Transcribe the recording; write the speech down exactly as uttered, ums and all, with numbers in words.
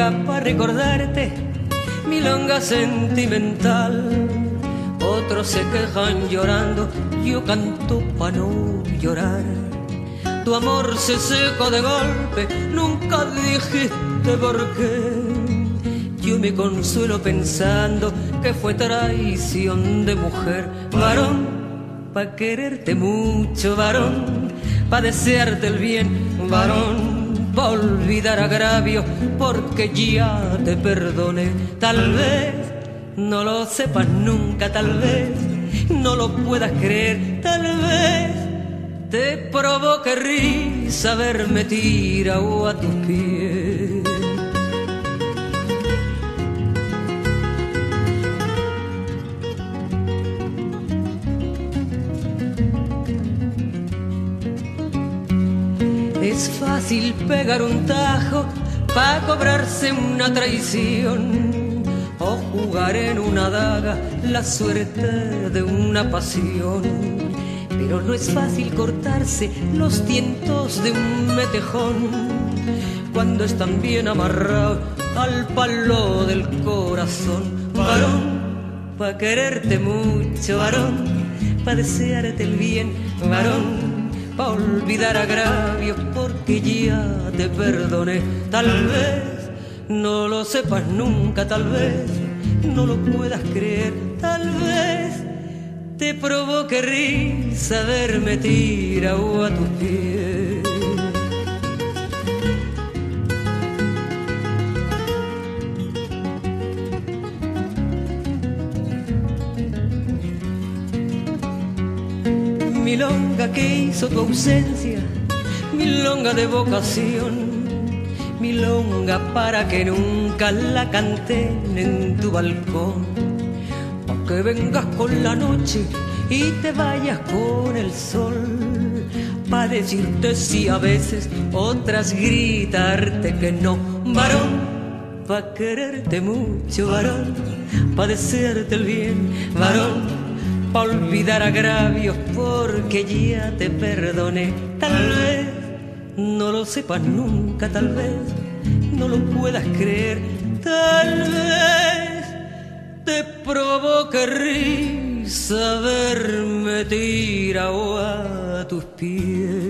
milonga para recordarte, milonga sentimental. Otros se quejan llorando, yo canto pa' no llorar. Tu amor se secó de golpe, nunca dijiste por qué. Yo me consuelo pensando que fue traición de mujer. Varón, pa' quererte mucho, varón, pa' desearte el bien, varón, pa' olvidar agravio, porque ya te perdoné. Tal vez no lo sepas nunca, tal vez no lo puedas creer, tal vez te provoque risa verme tirado a tus pies. Es fácil pegar un tajo pa' cobrarse una traición, o jugar en una daga la suerte de una pasión. Pero no es fácil cortarse los tientos de un metejón cuando están bien amarrados al palo del corazón. Varón, pa' quererte mucho, varón, pa' desearte el bien, varón, pa' olvidar agravios, porque ya te perdoné. Tal vez no lo sepas nunca, tal vez no lo puedas creer, tal vez te provoque risa verme tirado a tus pies. Milonga que hizo tu ausencia, milonga de vocación, milonga para que nunca la canten en tu balcón, pa' que vengas con la noche y te vayas con el sol, pa' decirte sí a veces, otras gritarte que no. Varón, pa' quererte mucho, varón, pa' desearte el bien, varón, pa' olvidar agravios, porque ya te perdoné. Tal vez no lo sepas nunca, tal vez no lo puedas creer, tal vez te provoque risa verme tirado a tus pies.